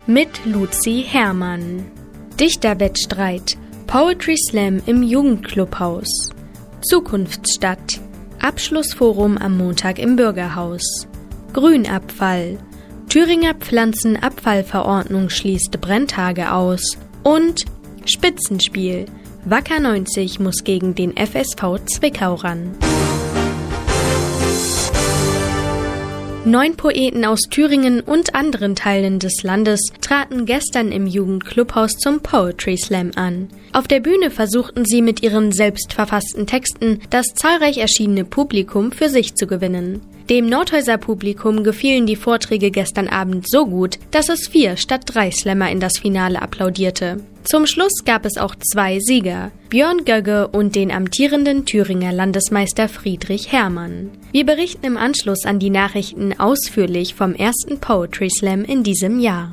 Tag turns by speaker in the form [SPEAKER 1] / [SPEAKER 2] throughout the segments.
[SPEAKER 1] mit Luzi Herrmann. Dichterwettstreit, Poetry Slam im Jugendclubhaus. Zukunftsstadt, Abschlussforum am Montag im Bürgerhaus. Grünabfall, Thüringer Pflanzenabfallverordnung schließt Brenntage aus. Und Spitzenspiel, Wacker 90 muss gegen den FSV Zwickau ran. 9 Poeten aus Thüringen und anderen Teilen des Landes traten gestern im Jugendclubhaus zum Poetry Slam an. Auf der Bühne versuchten sie mit ihren selbst verfassten Texten das zahlreich erschienene Publikum für sich zu gewinnen. Dem Nordhäuser Publikum gefielen die Vorträge gestern Abend so gut, dass es 4 statt 3 Slammer in das Finale applaudierte. Zum Schluss gab es auch 2 Sieger, Björn Gögge und den amtierenden Thüringer Landesmeister Friedrich Herrmann. Wir berichten im Anschluss an die Nachrichten ausführlich vom ersten Poetry Slam in diesem Jahr.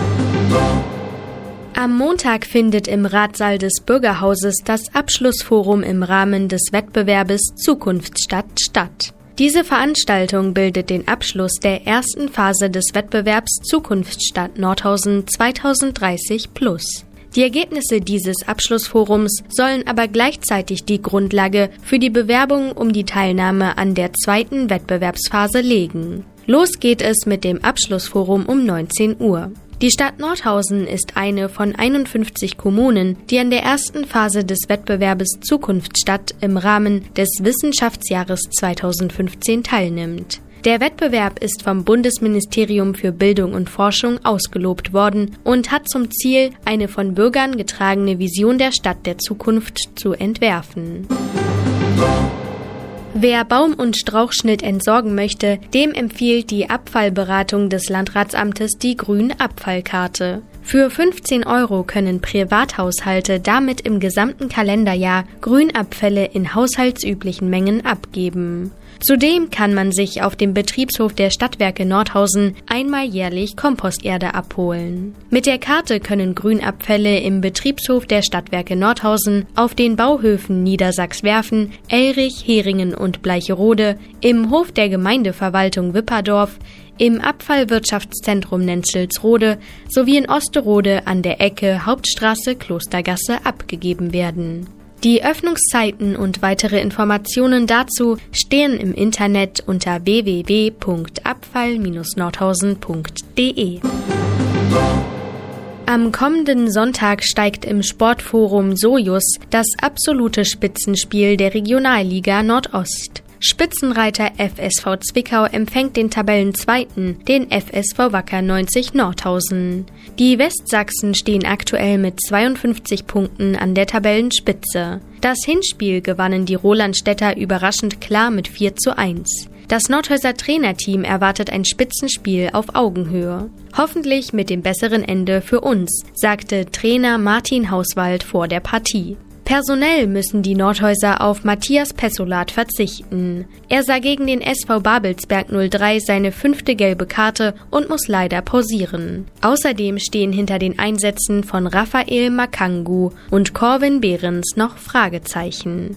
[SPEAKER 1] Am Montag findet im Ratsaal des Bürgerhauses das Abschlussforum im Rahmen des Wettbewerbes Zukunftsstadt statt. Diese Veranstaltung bildet den Abschluss der ersten Phase des Wettbewerbs Zukunftsstadt Nordhausen 2030+. Die Ergebnisse dieses Abschlussforums sollen aber gleichzeitig die Grundlage für die Bewerbung um die Teilnahme an der zweiten Wettbewerbsphase legen. Los geht es mit dem Abschlussforum um 19 Uhr. Die Stadt Nordhausen ist eine von 51 Kommunen, die an der ersten Phase des Wettbewerbes Zukunftsstadt im Rahmen des Wissenschaftsjahres 2015 teilnimmt. Der Wettbewerb ist vom Bundesministerium für Bildung und Forschung ausgelobt worden und hat zum Ziel, eine von Bürgern getragene Vision der Stadt der Zukunft zu entwerfen. Wer Baum- und Strauchschnitt entsorgen möchte, dem empfiehlt die Abfallberatung des Landratsamtes die Grünabfallkarte. Für 15 € können Privathaushalte damit im gesamten Kalenderjahr Grünabfälle in haushaltsüblichen Mengen abgeben. Zudem kann man sich auf dem Betriebshof der Stadtwerke Nordhausen einmal jährlich Komposterde abholen. Mit der Karte können Grünabfälle im Betriebshof der Stadtwerke Nordhausen, auf den Bauhöfen Niedersachs-Werfen, Elrich, Heringen und Bleicherode, im Hof der Gemeindeverwaltung Wipperdorf, im Abfallwirtschaftszentrum Nenzelsrode sowie in Osterode an der Ecke Hauptstraße-Klostergasse abgegeben werden. Die Öffnungszeiten und weitere Informationen dazu stehen im Internet unter www.abfall-nordhausen.de. Am kommenden Sonntag steigt im Sportforum Sojus das absolute Spitzenspiel der Regionalliga Nordost. Spitzenreiter FSV Zwickau empfängt den Tabellenzweiten, den FSV Wacker 90 Nordhausen. Die Westsachsen stehen aktuell mit 52 Punkten an der Tabellenspitze. Das Hinspiel gewannen die Rolandstädter überraschend klar mit 4:1. Das Nordhäuser Trainerteam erwartet ein Spitzenspiel auf Augenhöhe. Hoffentlich mit dem besseren Ende für uns, sagte Trainer Martin Hauswald vor der Partie. Personell müssen die Nordhäuser auf Matthias Pessolat verzichten. Er sah gegen den SV Babelsberg 03 seine 5. gelbe Karte und muss leider pausieren. Außerdem stehen hinter den Einsätzen von Raphael Makangu und Corwin Behrens noch Fragezeichen.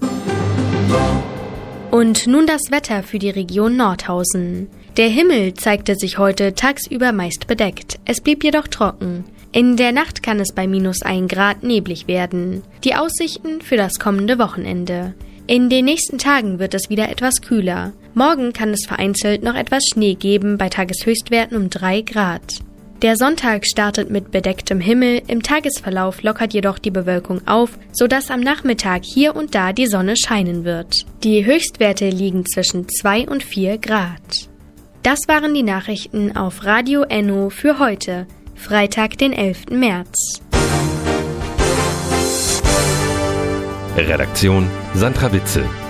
[SPEAKER 1] Und nun das Wetter für die Region Nordhausen. Der Himmel zeigte sich heute tagsüber meist bedeckt. Es blieb jedoch trocken. In der Nacht kann es bei -1 Grad neblig werden. Die Aussichten für das kommende Wochenende. In den nächsten Tagen wird es wieder etwas kühler. Morgen kann es vereinzelt noch etwas Schnee geben, bei Tageshöchstwerten um 3 Grad. Der Sonntag startet mit bedecktem Himmel, im Tagesverlauf lockert jedoch die Bewölkung auf, sodass am Nachmittag hier und da die Sonne scheinen wird. Die Höchstwerte liegen zwischen 2 und 4 Grad. Das waren die Nachrichten auf Radio Enno für heute. Freitag, den 11. März.
[SPEAKER 2] Redaktion Sandra Witzel.